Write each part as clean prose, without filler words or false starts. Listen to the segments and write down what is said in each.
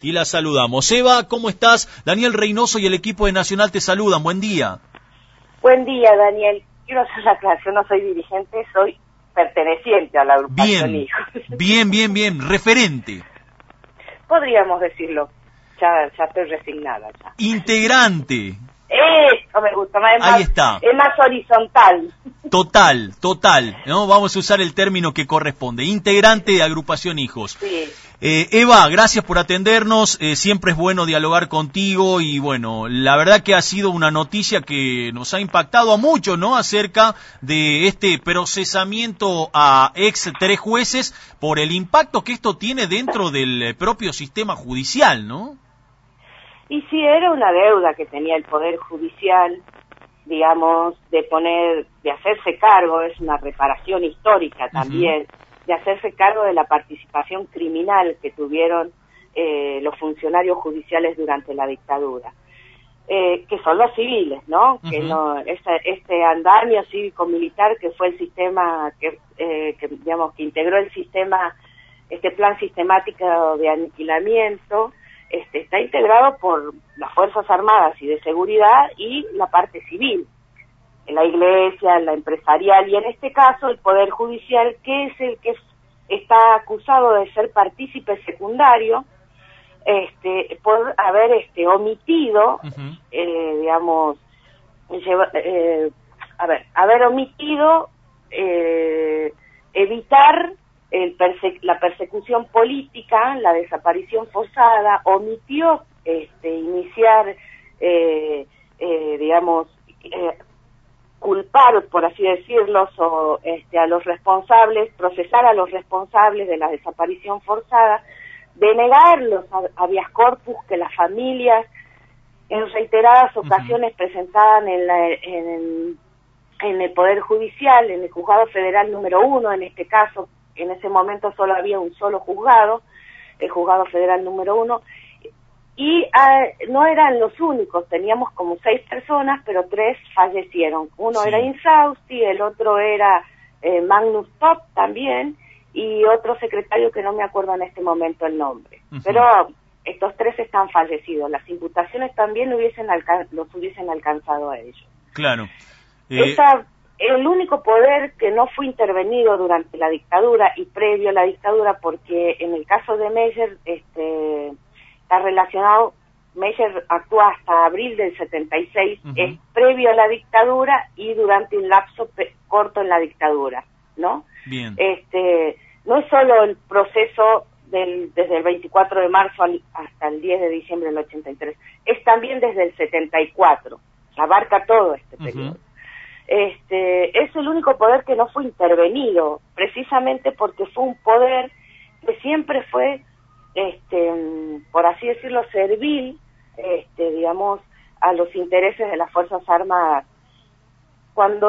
y la saludamos. Eva, ¿cómo estás? Daniel Reynoso y el equipo de Nacional te saludan. Buen día. Buen día, Daniel. Quiero hacer la aclaración, no soy dirigente, soy perteneciente a la agrupación Hijos. Bien, referente. Podríamos decirlo, ya estoy resignada. Ya. Integrante. Eso me gusta, Ahí está. Es más horizontal. Total, ¿no? Vamos a usar el término que corresponde. Integrante de agrupación Hijos. Sí. Eva, gracias por atendernos, siempre es bueno dialogar contigo y bueno, la verdad que ha sido una noticia que nos ha impactado a muchos, ¿no? Acerca de este procesamiento a ex 3 jueces por el impacto que esto tiene dentro del propio sistema judicial, ¿no? Y sí, era una deuda que tenía el Poder Judicial, digamos, de hacerse cargo, es una reparación histórica también, de hacerse cargo de la participación criminal que tuvieron los funcionarios judiciales durante la dictadura, que son los civiles, ¿no? Que no este andamio cívico-militar que fue el sistema que digamos que integró el sistema, este plan sistemático de aniquilamiento, está integrado por las Fuerzas Armadas y de Seguridad y la parte civil, la iglesia, la empresarial y en este caso el Poder Judicial, que es el que está acusado de ser partícipe secundario por haber omitido, digamos, haber omitido evitar la persecución política, la desaparición forzada, omitió iniciar, digamos, culpar, por así decirlo, a los responsables, procesar a los responsables de la desaparición forzada, denegar los habeas corpus que las familias en reiteradas ocasiones presentaban en el Poder Judicial, en el Juzgado Federal número 1, en este caso, en ese momento solo había un solo juzgado, el Juzgado Federal número 1, y no eran los únicos, teníamos como 6 personas, pero 3 fallecieron. Uno era Insausti, el otro era Magnus Top también, y otro secretario que no me acuerdo en este momento el nombre. Pero estos 3 están fallecidos. Las imputaciones también los hubiesen alcanzado a ellos. Claro. El único poder que no fue intervenido durante la dictadura y previo a la dictadura, porque en el caso de Meyer está relacionado, Meyer actúa hasta abril del 76, es previo a la dictadura y durante un lapso corto en la dictadura, ¿no? Bien. No es solo el proceso desde el 24 de marzo hasta el 10 de diciembre del 83, es también desde el 74, abarca todo este periodo. Es el único poder que no fue intervenido, precisamente porque fue un poder que siempre fue, por así decirlo, servil, digamos, a los intereses de las Fuerzas Armadas. Cuando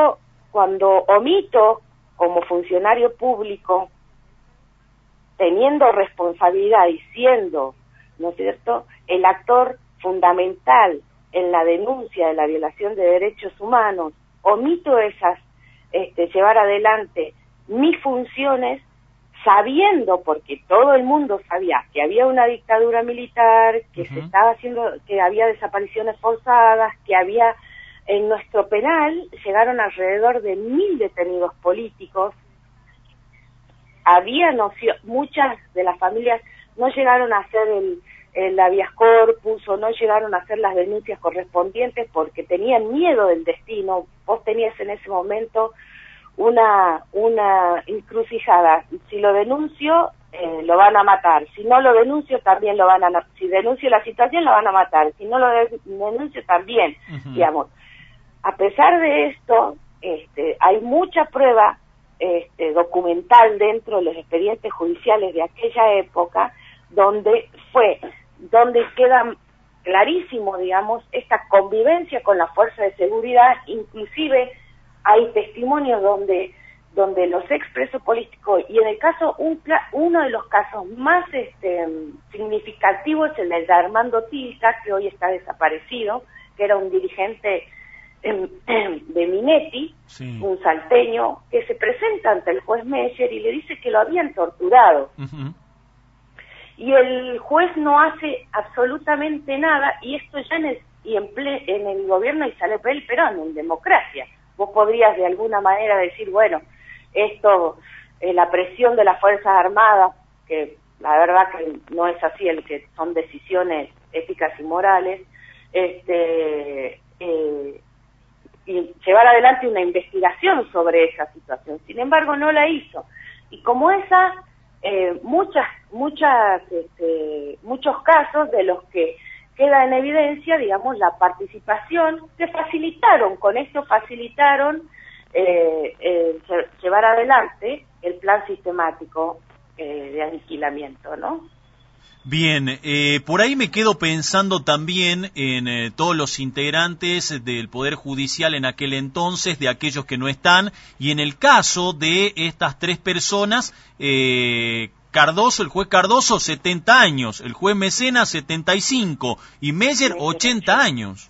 omito como funcionario público, teniendo responsabilidad y siendo, ¿no es cierto?, el actor fundamental en la denuncia de la violación de derechos humanos, omito llevar adelante mis funciones sabiendo, porque todo el mundo sabía que había una dictadura militar, que se estaba haciendo, que había desapariciones forzadas, que había en nuestro penal llegaron alrededor de 1000 detenidos políticos. Había muchas de las familias no llegaron a hacer el habeas corpus o no llegaron a hacer las denuncias correspondientes porque tenían miedo del destino. Vos tenías en ese momento una encrucijada. Si lo denuncio, lo van a matar. Si no lo denuncio, también lo van a matar. Si denuncio la situación, lo van a matar. Si no lo denuncio, también. Digamos, a pesar de esto, hay mucha prueba documental dentro de los expedientes judiciales de aquella época donde queda clarísimo, digamos, esta convivencia con la fuerza de seguridad. Inclusive hay testimonios donde los expresos políticos, y en el caso, uno de los casos más significativos es el de Armando Tilca, que hoy está desaparecido, que era un dirigente de Minetti, un salteño, que se presenta ante el juez Meyer y le dice que lo habían torturado. y el juez no hace absolutamente nada, y esto ya en el gobierno de Isabel Perón, en democracia. Vos podrías de alguna manera decir, bueno, esto, la presión de las Fuerzas Armadas, que la verdad que no es así, el que son decisiones éticas y morales, y llevar adelante una investigación sobre esa situación. Sin embargo, no la hizo. Y como esa, muchos casos de los que queda en evidencia, digamos, la participación que facilitaron, con esto facilitaron llevar adelante el plan sistemático de aniquilamiento, ¿no? Bien, por ahí me quedo pensando también en todos los integrantes del Poder Judicial en aquel entonces, de aquellos que no están, y en el caso de estas tres personas, Cardoso, el juez Cardoso, 70 años, el juez Mecena, 75, y Meyer, 80 años.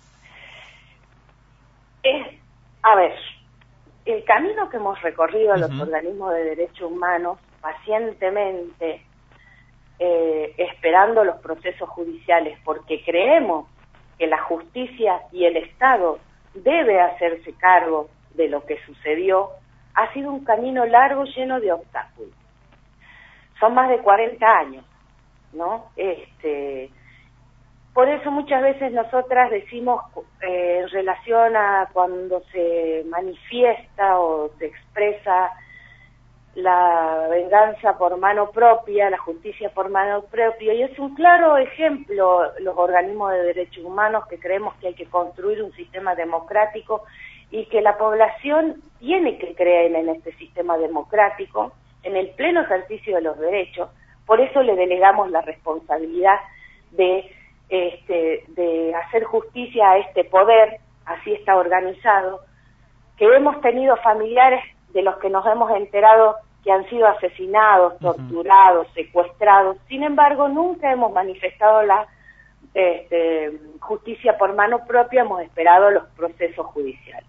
A ver, el camino que hemos recorrido a los organismos de derechos humanos pacientemente, esperando los procesos judiciales, porque creemos que la justicia y el Estado debe hacerse cargo de lo que sucedió, ha sido un camino largo lleno de obstáculos. Son más de 40 años, ¿no? Por eso muchas veces nosotras decimos en relación a cuando se manifiesta o se expresa la venganza por mano propia, la justicia por mano propia, y es un claro ejemplo los organismos de derechos humanos, que creemos que hay que construir un sistema democrático y que la población tiene que creer en este sistema democrático, en el pleno ejercicio de los derechos. Por eso le delegamos la responsabilidad de hacer justicia a este poder, así está organizado, que hemos tenido familiares de los que nos hemos enterado que han sido asesinados, torturados, secuestrados. Sin embargo, nunca hemos manifestado la justicia por mano propia, hemos esperado los procesos judiciales.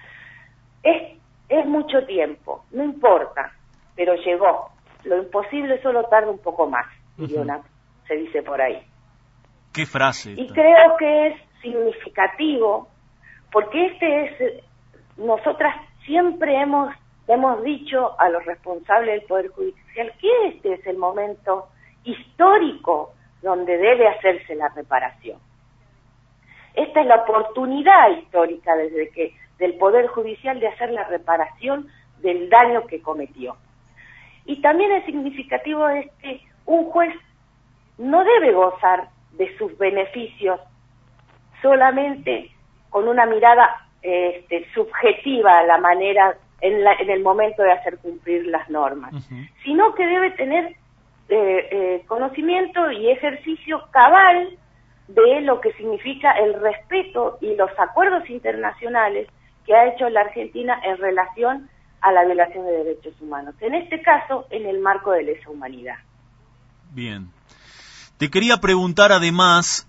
Es mucho tiempo, no importa, pero llegó. Lo imposible solo tarda un poco más, se dice por ahí. ¿Qué frase? Y creo que es significativo, porque nosotras siempre hemos dicho a los responsables del Poder Judicial que este es el momento histórico donde debe hacerse la reparación. Esta es la oportunidad histórica del Poder Judicial de hacer la reparación del daño que cometió. Y también es significativo que un juez no debe gozar de sus beneficios solamente con una mirada subjetiva a la manera en el momento de hacer cumplir las normas, sino que debe tener conocimiento y ejercicio cabal de lo que significa el respeto y los acuerdos internacionales que ha hecho la Argentina en relación a la violación de derechos humanos, en este caso en el marco de lesa humanidad. Bien. Te quería preguntar además,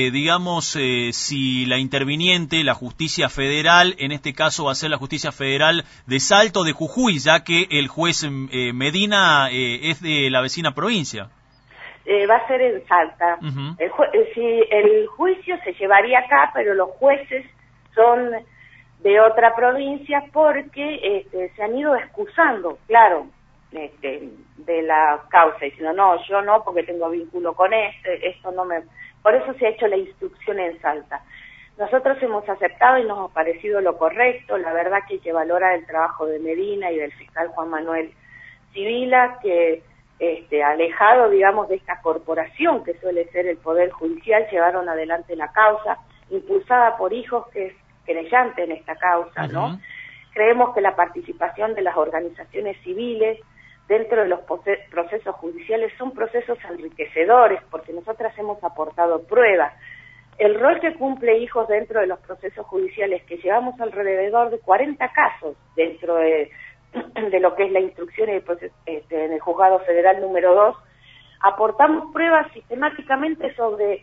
si la interviniente, la justicia federal, en este caso va a ser la justicia federal de Salto, de Jujuy, ya que el juez Medina es de la vecina provincia. Va a ser en Salta. El juicio se llevaría acá, pero los jueces son de otra provincia porque se han ido excusando, claro, de la causa, diciendo yo no, porque tengo vínculo con esto no me... Por eso se ha hecho la instrucción en Salta. Nosotros hemos aceptado y nos ha parecido lo correcto. La verdad que hay que valorar el trabajo de Medina y del fiscal Juan Manuel Sibila, que alejado, digamos, de esta corporación que suele ser el Poder Judicial, llevaron adelante la causa, impulsada por hijos, que es querellante en esta causa, ¿no? Creemos que la participación de las organizaciones civiles dentro de los procesos judiciales son procesos enriquecedores, porque nosotras hemos aportado pruebas. El rol que cumple hijos dentro de los procesos judiciales, que llevamos alrededor de 40 casos dentro de lo que es la instrucción en el Juzgado Federal número 2, aportamos pruebas sistemáticamente sobre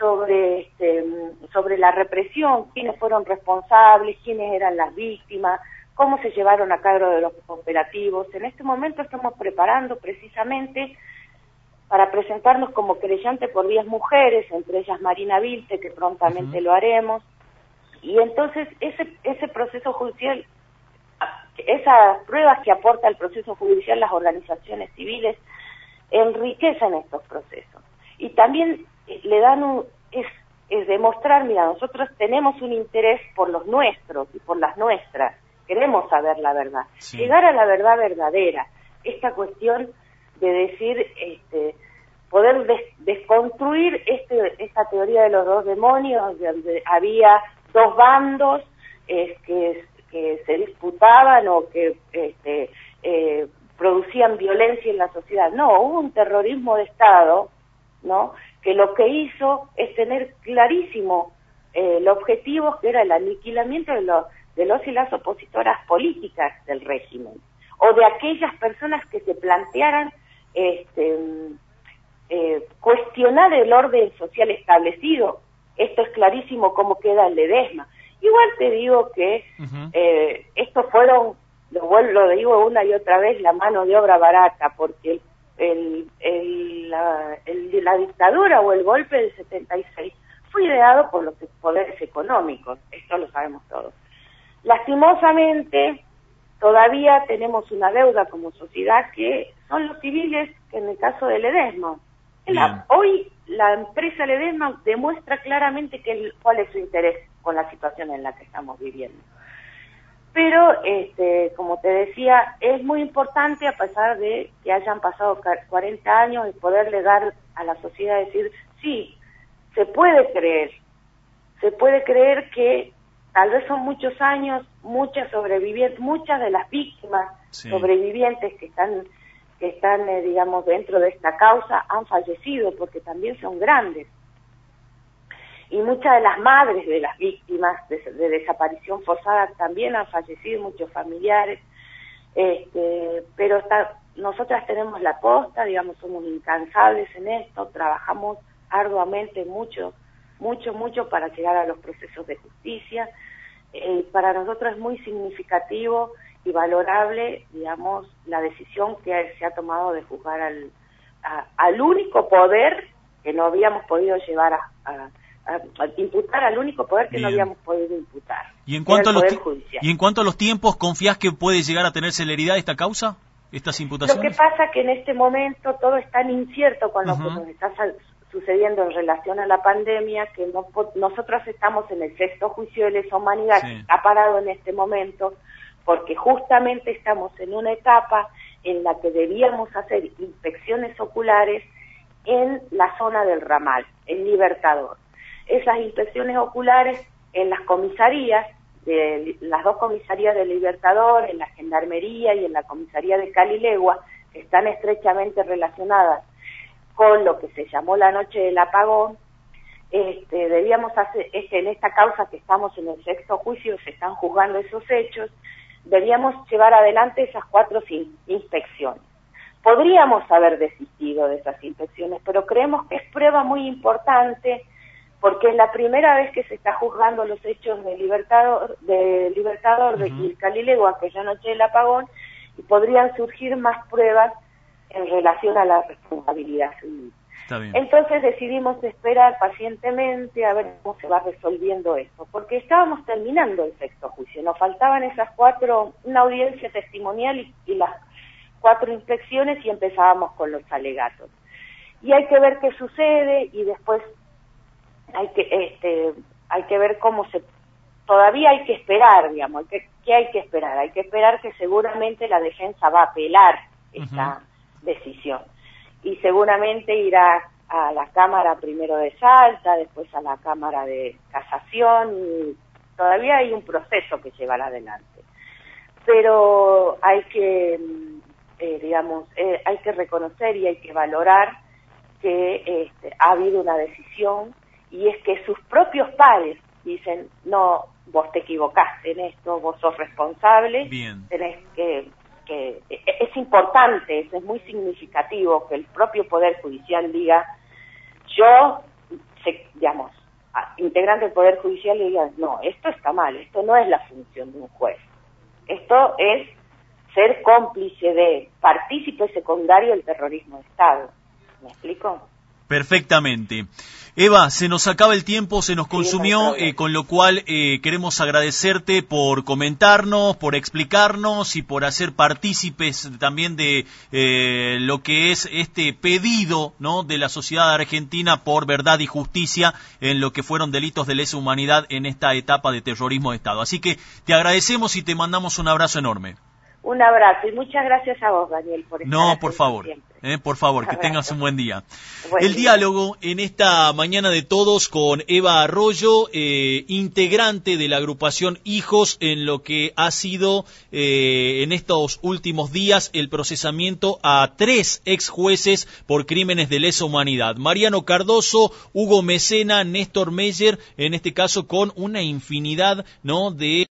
la represión, quiénes fueron responsables, quiénes eran las víctimas, cómo se llevaron a cabo de los operativos. En este momento estamos preparando precisamente para presentarnos como querellante por 10 mujeres, entre ellas Marina Vilte, que prontamente lo haremos. Y entonces ese proceso judicial, esas pruebas que aporta el proceso judicial, las organizaciones civiles, enriquecen estos procesos. Y también le dan es demostrar, mira, nosotros tenemos un interés por los nuestros y por las nuestras, queremos saber la verdad, llegar a la verdad verdadera, esta cuestión de decir, poder desconstruir esta teoría de los dos demonios, donde había dos bandos que se disputaban o que producían violencia en la sociedad. No, hubo un terrorismo de Estado, ¿no?, que lo que hizo es tener clarísimo el objetivo, que era el aniquilamiento de los y las opositoras políticas del régimen, o de aquellas personas que se plantearan cuestionar el orden social establecido. Esto es clarísimo como queda el Ledesma. Igual te digo que estos fueron, lo digo una y otra vez, la mano de obra barata, porque la dictadura o el golpe del 76 fue ideado por los poderes económicos, esto lo sabemos todos. Lastimosamente, todavía tenemos una deuda como sociedad que son los civiles, que en el caso de Ledesma. Hoy la empresa Ledesma demuestra claramente cuál es su interés con la situación en la que estamos viviendo. Pero, como te decía, es muy importante, a pesar de que hayan pasado 40 años, el poderle dar a la sociedad, decir, sí, se puede creer que tal vez son muchos años, muchas de las víctimas sobrevivientes que están, digamos, dentro de esta causa han fallecido, porque también son grandes. Y muchas de las madres de las víctimas de desaparición forzada también han fallecido, muchos familiares, pero nosotras tenemos la posta, digamos, somos incansables en esto, trabajamos arduamente mucho para llegar a los procesos de justicia. Para nosotros es muy significativo y valorable, digamos, la decisión que se ha tomado de juzgar al único poder que no habíamos podido llevar a imputar, al único poder que no habíamos podido imputar. ¿Y en cuanto a los tiempos, confías que puede llegar a tener celeridad esta causa, estas imputaciones? Lo que pasa es que en este momento todo es tan incierto con lo que nos está sucediendo en relación a la pandemia, que nosotros estamos en el 6º juicio de lesa humanidad, que está parado en este momento, porque justamente estamos en una etapa en la que debíamos hacer inspecciones oculares en la zona del ramal, en Libertador. Esas inspecciones oculares en las comisarías, las dos comisarías de Libertador, en la Gendarmería y en la comisaría de Calilegua, que están estrechamente relacionadas con lo que se llamó la noche del apagón, debíamos hacer, en esta causa que estamos en el 6º juicio, se están juzgando esos hechos, debíamos llevar adelante esas 4 inspecciones. Podríamos haber desistido de esas inspecciones, pero creemos que es prueba muy importante, porque es la primera vez que se está juzgando los hechos de Libertador de Calilegua, aquella noche del apagón, y podrían surgir más pruebas en relación a la responsabilidad civil. Entonces decidimos esperar pacientemente a ver cómo se va resolviendo esto, porque estábamos terminando el 6º juicio, nos faltaban esas 4, una audiencia testimonial y las 4 inspecciones, y empezábamos con los alegatos. Y hay que ver qué sucede, y después hay que ver cómo todavía hay que esperar, digamos, ¿qué hay que esperar? Hay que esperar que seguramente la defensa va a apelar esta decisión, y seguramente irá a la Cámara primero de Salta, después a la Cámara de Casación, y todavía hay un proceso que llevar adelante. Pero hay que, hay que reconocer y hay que valorar que ha habido una decisión, y es que sus propios pares dicen, no, vos te equivocaste en esto, vos sos responsable, tenés que es importante, es muy significativo que el propio Poder Judicial diga, integrante del Poder Judicial, le diga, no, esto está mal, esto no es la función de un juez, esto es ser cómplice de partícipe secundario del terrorismo de Estado. ¿Me explico? Perfectamente. Eva, se nos acaba el tiempo, se nos Sí, no hay consumió, problema. con lo cual queremos agradecerte por comentarnos, por explicarnos y por hacer partícipes también de lo que es este pedido, ¿no?, de la sociedad argentina por verdad y justicia en lo que fueron delitos de lesa humanidad en esta etapa de terrorismo de Estado. Así que te agradecemos y te mandamos un abrazo enorme. Un abrazo y muchas gracias a vos, Daniel, por estar No, por atento favor, que siempre. tengas un buen día. Buen El día. diálogo en esta mañana de todos con Eva Arroyo, integrante de la agrupación Hijos, en lo que ha sido en estos últimos días el procesamiento a 3 ex jueces por crímenes de lesa humanidad. Mariano Cardoso, Hugo Mecena, Néstor Meyer, en este caso con una infinidad, ¿no?, de